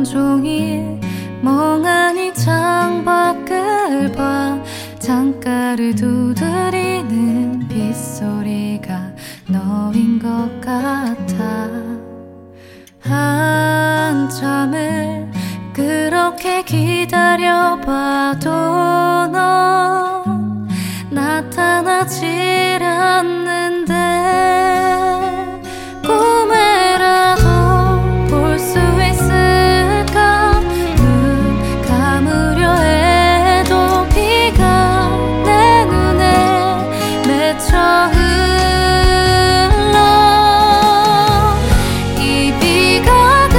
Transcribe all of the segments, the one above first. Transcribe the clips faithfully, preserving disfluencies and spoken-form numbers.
종일 멍하니 창밖을 봐. 창가를 두드리는 빗소리가 너인 것 같아. 한참을 그렇게 기다려봐도 넌 나타나질 않는데, 꿈에라도 볼 수 있을까? 눈 감으려 해도 비가 내 눈에 맺혀 흘러. 이 비가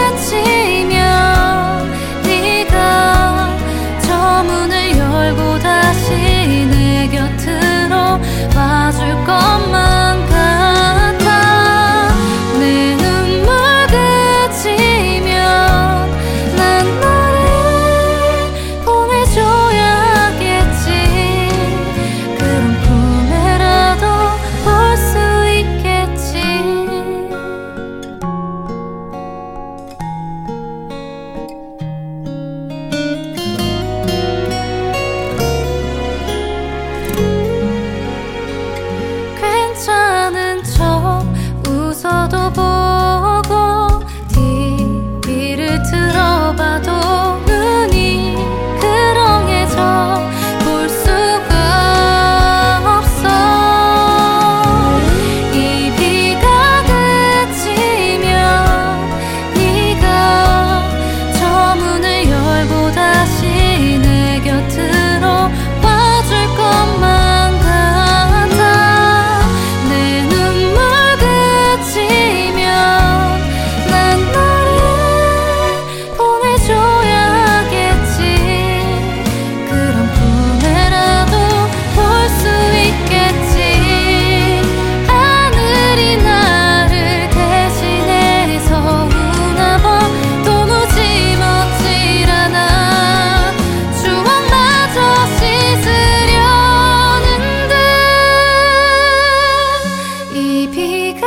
그치면 네가 저 문을 열고 다시 내 곁으로 와줄 것만 같아. 내 눈물 그치면 난 너를 보내줘야겠지. 그런 꿈에라도 볼 수 있겠지. 괜찮은 척 웃어도 보고 티비를 틀어봐도 눈이 그렁해져 볼 수가 없어. 이 비가 그치면 네가 저 문을 열고 다시 내 곁으로 와줄 것만 같아. 내 눈물 그치면 난 너를 보내줘야겠지. 그런 꿈에라도 볼 수 있겠지. 하늘이 나를 대신해서 우나봐. 도무지 멋질 않아. 추억마저 씻으려는 듯. 이 비가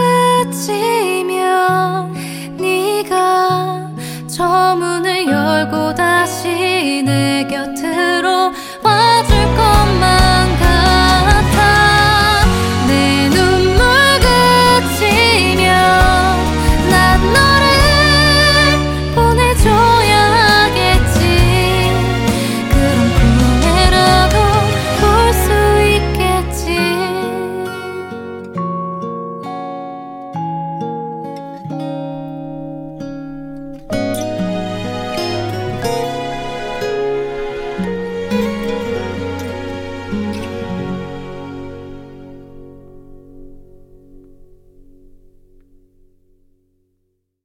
그치면 네가 저 문을 열고 다시 내 곁으로 와줄 것만 같아. 내 눈물 그치면 난 너를 보내줘야겠지. 그런 꿈에라도 볼 수 있겠지.